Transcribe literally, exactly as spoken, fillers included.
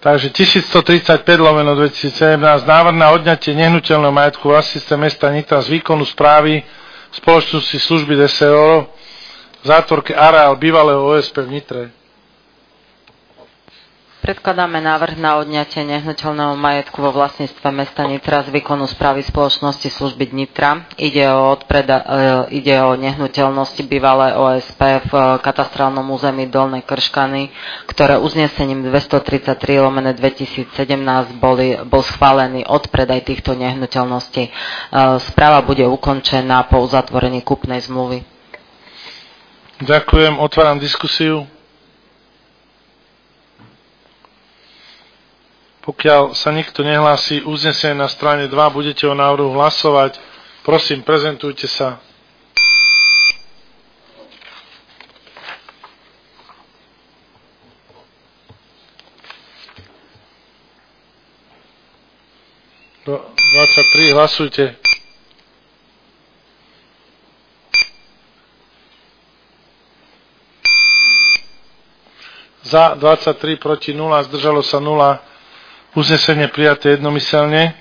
Takže tisícstotridsaťpäť lomeno dvetisícsedemnásť návrh na odňatie nehnuteľného majetku vlastníctve mesta Nitra z výkonu správy spoločnosti služby dé es ó v zátvorke areál bývalého ó es pé v Nitre. Predkladáme návrh na odňatie nehnuteľného majetku vo vlastníctve mesta Nitra z výkonu správy spoločnosti služby Nitra. Ide o, odpreda, e, ide o nehnuteľnosti bývalé ó es pé v katastrálnom území Dolné Krškany, ktoré uznesením dvestotridsaťtri lomeno dvetisícsedemnásť boli, bol schválený odpredaj týchto nehnuteľností. E, správa bude ukončená po uzatvorení kúpnej zmluvy. Ďakujem, otváram diskusiu. Pokiaľ sa nikto nehlási, uznesenie na strane dva, budete o návrhu hlasovať. Prosím, prezentujte sa. dvadsaťtri, hlasujte. Za dvadsaťtri, proti nula, zdržalo sa nula. Uznesenie prijaté jednomyselne.